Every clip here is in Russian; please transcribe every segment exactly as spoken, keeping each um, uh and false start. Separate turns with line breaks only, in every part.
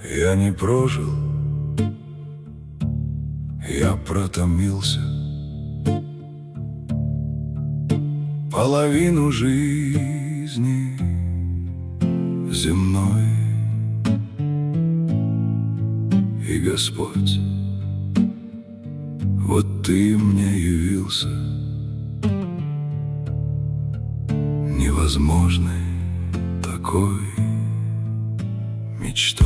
Я не прожил, я протомился половину жизни земной. И Господь, вот Ты мне явился невозможной такой мечтой.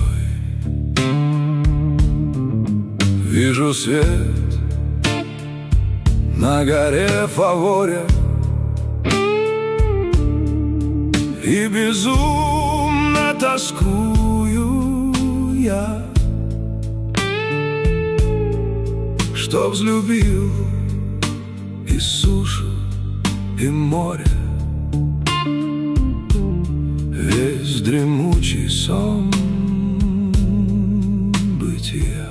Вижу свет на горе Фаворе, и безумно тоскую я, что взлюбил и сушу, и море, весь дремучий сон бытия.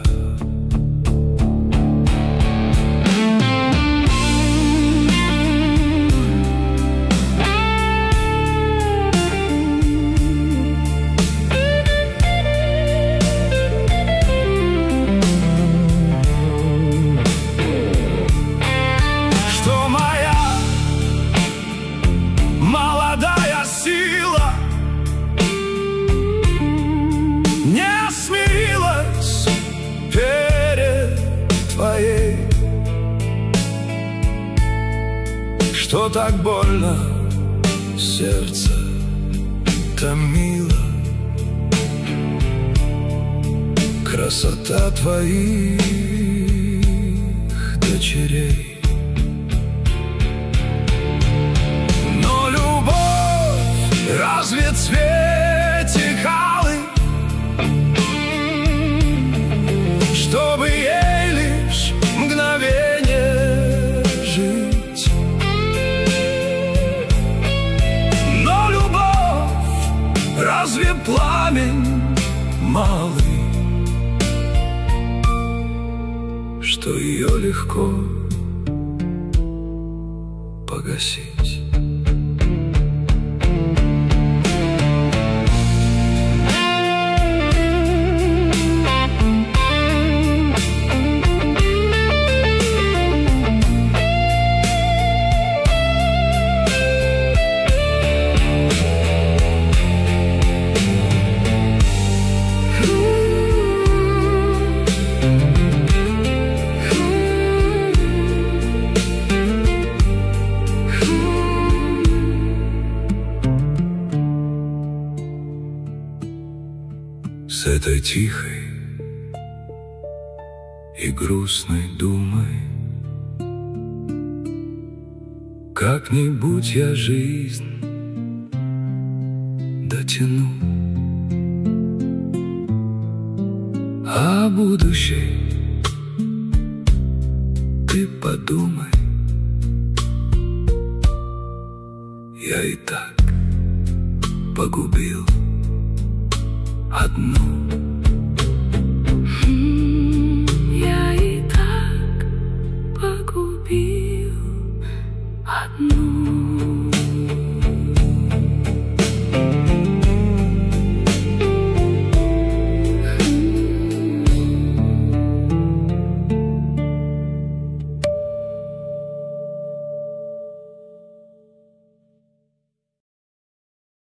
Что так больно сердце томило, красота твоих дочерей. Но любовь разве цветик алый, чтобы ей лишь мгновение жить? Разве пламень малый, что ее легко погасить? С этой тихой и грустной думой как-нибудь я жизнь дотяну, а о будущей ты подумай. Я и так погубил одну.